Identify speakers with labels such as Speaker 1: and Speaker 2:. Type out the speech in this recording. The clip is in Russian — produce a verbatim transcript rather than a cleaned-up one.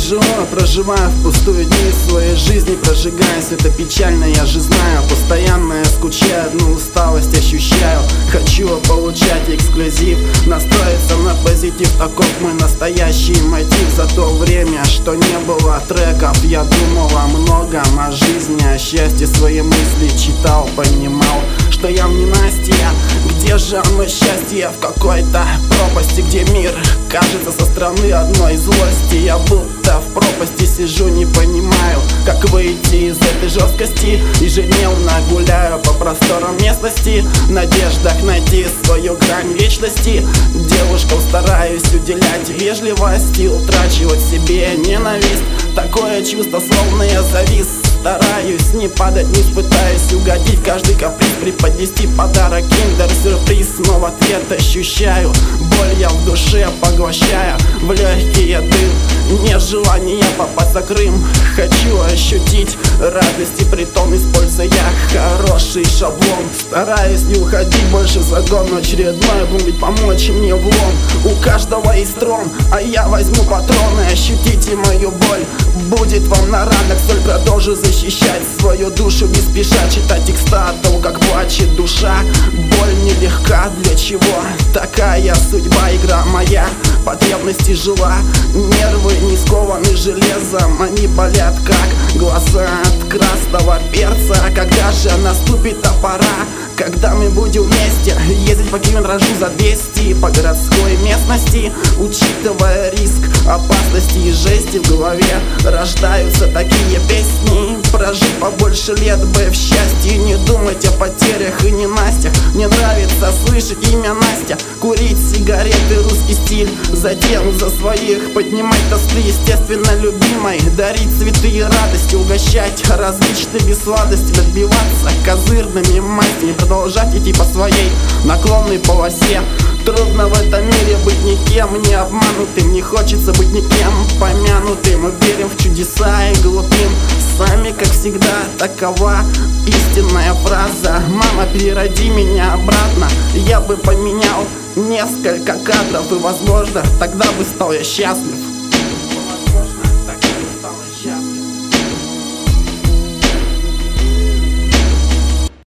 Speaker 1: живу, проживаю впустую дни своей жизни, прожигаясь, это печально, я же знаю. Постоянно я скучаю, одну усталость ощущаю. Хочу получать эксклюзив, настроиться на позитив, таков мой настоящий мотив. За то время, что не было треков, я думал о многом, о жизни, о счастье, свои мысли читал, понимал, что я в ненастье. Где же оно счастье? В какой-то пропасти, где мир кажется со стороны одной злости. Я будто в пропасти сижу, не понимаю, как выйти из этой жесткости. Ежедневно гуляю по просторам местности, в надеждах найти свою грань вечности. Девушкам стараюсь уделять вежливость и утрачивать себе ненависть. Такое чувство, словно я завис. Стараюсь не падать, не пытаюсь угодить, каждый каприз преподнести подарок, киндер-сюрприз. Но в ответ ощущаю боль я в душе, поглощая в легкие дым. Нет желания попасть за Крым, хочу ощутить радость и притом, используя хороший шаблон. Стараюсь не уходить больше в загон очередной, будет помочь мне влом. У каждого есть трон, а я возьму патроны. Ощутите мою боль, будет вам на ранах соль. Продолжу защищать свою душу, не спеша читать текста о том, как плачет душа. Боль нелегка, для чего такая судьба, игра моя, потребности жила. Нервы не скованы железом, они болят, как глаза от красного перца. Когда же наступит та пора, когда мы будем вместе ездить по километражу за двести по городской местности, учитывая риск, опасности и жести в голове, рождаются такие песни. Прожить побольше лет бы в счастье, не думать о потерях и ненастьях. Мне нравится слышать имя Настя, курить сигареты, русский стиль, затем за своих поднимать тосты, естественно любимой, дарить цветы и радости, угощать различными сладостями, добиваться козырными мастями, продолжать идти по своей наклонной полосе. Трудно в этом мире быть никем не обманутым, не хочется быть никем помянутым. Мы верим в чудеса и глупим сами, как всегда, такова истинная фраза. Мама, перероди меня обратно, я бы поменял несколько кадров, и возможно, тогда бы стал я счастлив.